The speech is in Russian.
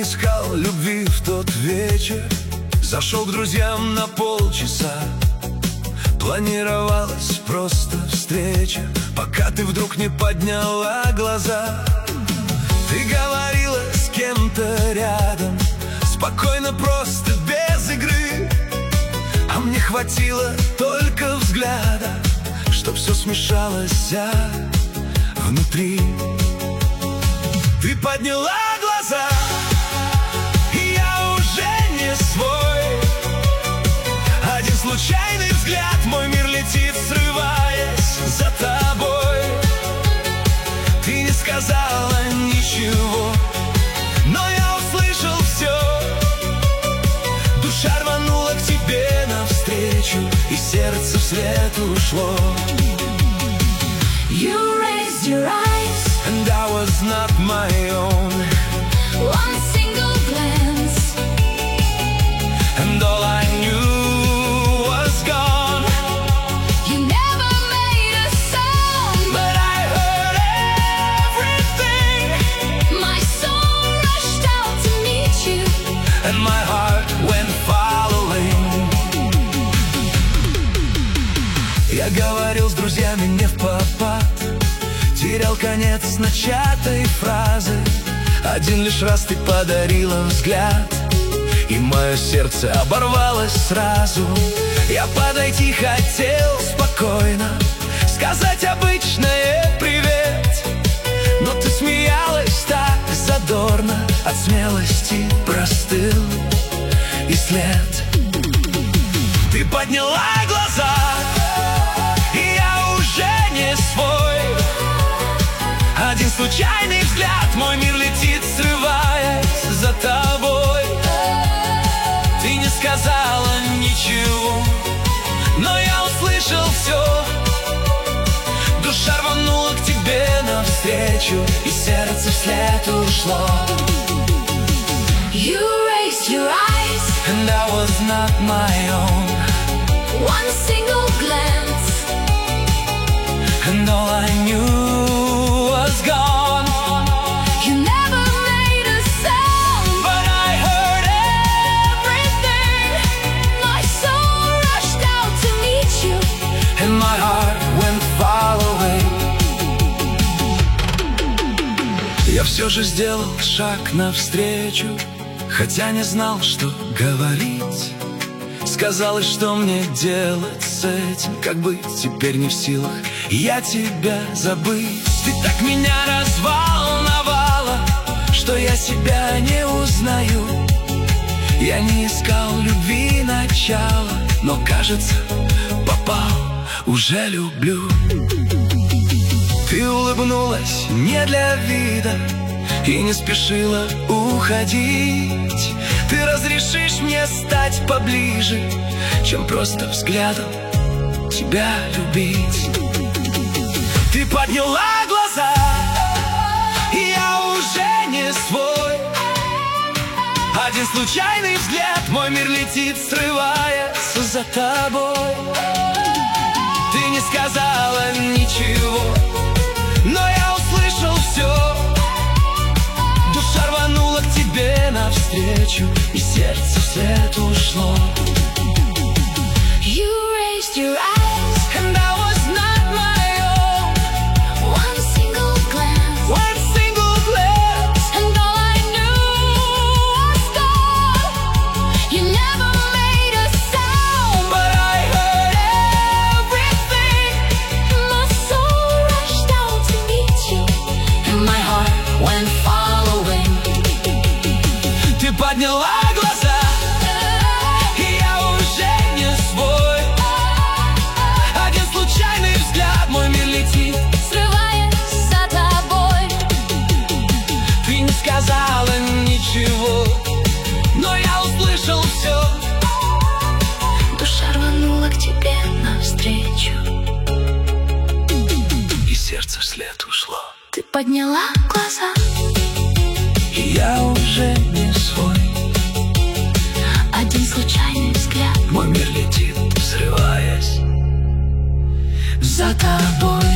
искал любви в тот вечер, зашел к друзьям на полчаса. Планировалась просто встреча, пока ты вдруг не подняла глаза. Ты говорила с кем-то рядом, спокойно, просто, без игры. А мне хватило только взгляда, чтоб все смешалось внутри. Ты подняла глаза, и я уже не свой. Один случайный взгляд, мой мир летит, срываясь за тобой. Ты не сказала ничего, но я услышал все. Душа рванула к тебе навстречу, и сердце вслед ушло. You raised your eyes, and I was not my own. one single glance, and all I knew was gone. you never made a sound, But I heard everything, my soul rushed out to meet you, and my heart went following. Я говорил с друзьями не впопад, терял конец начатой фразы. Один лишь раз ты подарила взгляд, и мое сердце оборвалось сразу. Я подойти хотел спокойно, сказать обычное привет, но ты смеялась так задорно, от смелости простыл и след. Ты подняла глаза, и я уже не свой. Один случайный взгляд, мой мир летит, срываясь за тобой. Ты не сказала ничего, но я услышал все. Душа рванула к тебе навстречу, и сердце вслед ушло. you raised your eyes, And I was not my own. one single glance, And all I knew was gone. you never made a sound, But I heard everything, my soul rushed out to meet you, and my heart went following. Я все же сделал шаг навстречу, хотя не знал, что говорить. Сказала, что мне делать с этим, как быть, теперь не в силах я тебя забыть. Ты так меня разволновала, что я себя не узнаю. Я не искал любви начала, но, кажется, попал, уже люблю. Ты улыбнулась не для вида и не спешила уходить. Ты разрешишь мне стать поближе, чем просто взглядом тебя любить. Ты подняла глаза, и я уже не свой. Один случайный взгляд, мой мир летит, срываясь за тобой. Ты не сказала ничего, но я услышал все. Душа рванула к тебе навстречу, и сердце вслед ушло. you raised your eyes, And I was not my own. one single glance, One single glance, and all I knew was gone. You never made a sound, but I heard everything. my soul rushed out to meet you, And my heart went following. Ты подняла глаза, и я уже не свой. Один случайный взгляд, мой мир летит, срываясь за тобой. ты не сказала ничего, но я услышал все. Душа рванула к тебе навстречу, И сердце вслед ушло. ты подняла глаза, И я уже не свой. один случайный взгляд, Мой мир летит, взрываясь за тобой.